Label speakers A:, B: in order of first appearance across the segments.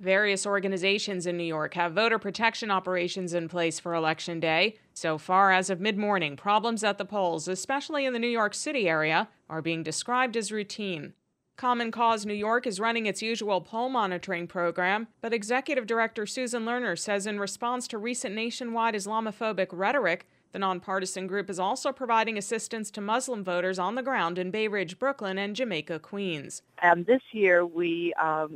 A: Various organizations in New York have voter protection operations in place for Election Day. So far, as of mid-morning, problems at the polls, especially in the New York City area, are being described as routine. Common Cause New York is running its usual poll monitoring program, but Executive Director Susan Lerner says in response to recent nationwide Islamophobic rhetoric, the nonpartisan group is also providing assistance to Muslim voters on the ground in Bay Ridge, Brooklyn, and Jamaica, Queens.
B: And this year we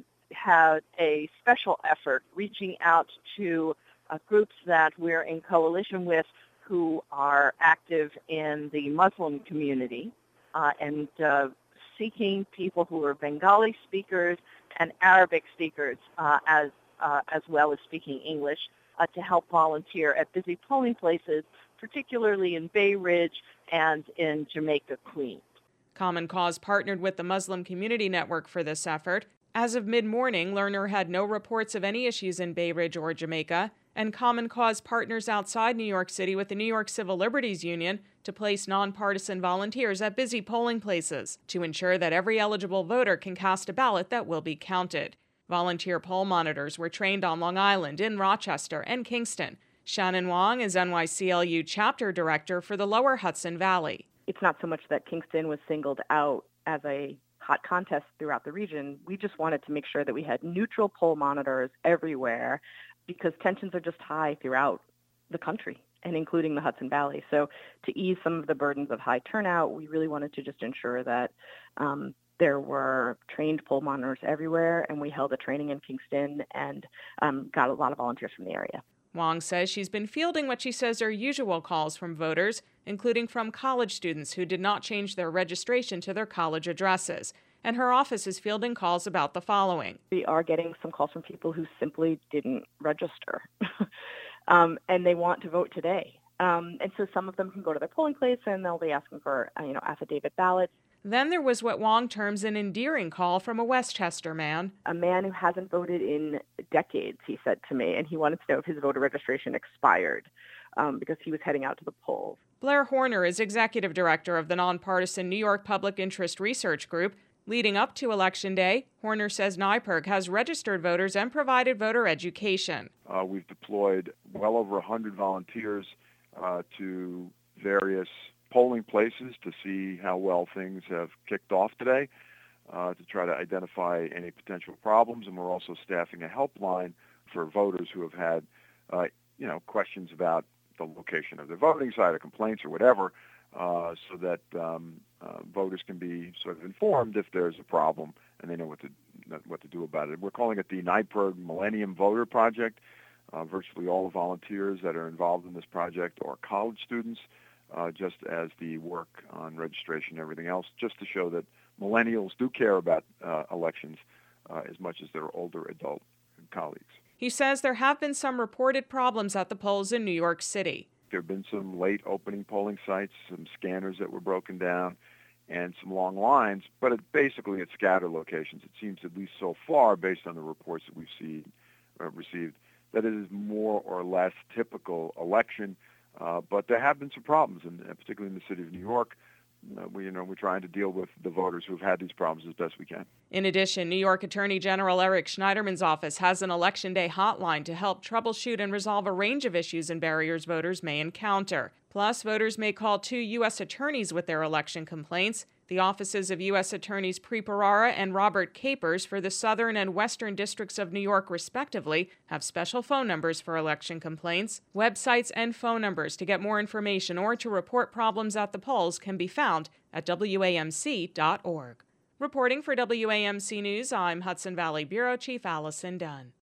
B: had a special effort reaching out to groups that we're in coalition with who are active in the Muslim community and seeking people who are Bengali speakers and Arabic speakers as well as speaking English to help volunteer at busy polling places, particularly in Bay Ridge and in Jamaica, Queens.
A: Common Cause partnered with the Muslim Community Network for this effort. As of mid-morning, Lerner had no reports of any issues in Bay Ridge or Jamaica, and Common Cause partners outside New York City with the New York Civil Liberties Union to place nonpartisan volunteers at busy polling places to ensure that every eligible voter can cast a ballot that will be counted. Volunteer poll monitors were trained on Long Island, in Rochester, and Kingston. Shannon Wong is NYCLU chapter director for the Lower Hudson Valley.
C: It's not so much that Kingston was singled out as a hot contest throughout the region. We just wanted to make sure that we had neutral poll monitors everywhere because tensions are just high throughout the country and including the Hudson Valley. So to ease some of the burdens of high turnout, we really wanted to just ensure that there were trained poll monitors everywhere, and we held a training in Kingston and got a lot of volunteers from the area.
A: Wong says she's been fielding what she says are usual calls from voters, including from college students who did not change their registration to their college addresses. And her office is fielding calls about the following.
C: We are getting some calls from people who simply didn't register, and they want to vote today. And so some of them can go to their polling place and they'll be asking for, affidavit ballots.
A: Then there was what Wong terms an endearing call from a Westchester man.
C: A man who hasn't voted in decades, he said to me, and he wanted to know if his voter registration expired because he was heading out to the polls.
A: Blair Horner is executive director of the nonpartisan New York Public Interest Research Group. Leading up to Election Day, Horner says NYPIRG has registered voters and provided voter education.
D: We've deployed well over 100 volunteers to various polling places to see how well things have kicked off today, to try to identify any potential problems. And we're also staffing a helpline for voters who have had, questions about the location of their voting site or complaints or whatever, so that voters can be sort of informed if there's a problem and they know what to do about it. We're calling it the NYPIRG Millennium Voter Project. Virtually all the volunteers that are involved in this project are college students, just as the work on registration and everything else, just to show that millennials do care about elections as much as their older adult colleagues.
A: He says there have been some reported problems at the polls in New York City.
D: There have been some late opening polling sites, some scanners that were broken down, and some long lines, but basically at scattered locations. It seems, at least so far, based on the reports that we've received, that it is more or less typical election. But there have been some problems, and particularly in the city of New York. We're trying to deal with the voters who've had these problems as best we can.
A: In addition, New York Attorney General Eric Schneiderman's office has an Election Day hotline to help troubleshoot and resolve a range of issues and barriers voters may encounter. Plus, voters may call 2 U.S. attorneys with their election complaints. The offices of U.S. Attorneys Preet and Robert Capers for the Southern and Western Districts of New York, respectively, have special phone numbers for election complaints. Websites and phone numbers to get more information or to report problems at the polls can be found at WAMC.org. Reporting for WAMC News, I'm Hudson Valley Bureau Chief Allison Dunn.